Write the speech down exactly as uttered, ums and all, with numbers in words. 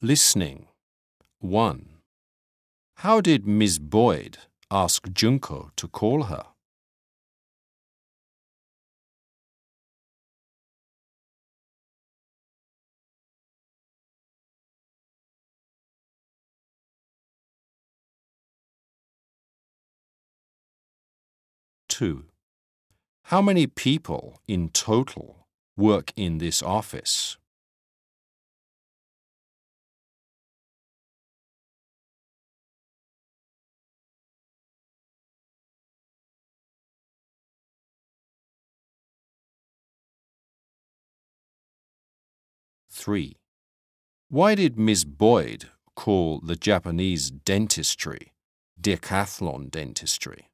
Listening. one. How did Miss Boyd ask Junko to call her? two. How many people in total work in this office? three. Why did Miss Boyd call the Japanese dentistry decathlon dentistry?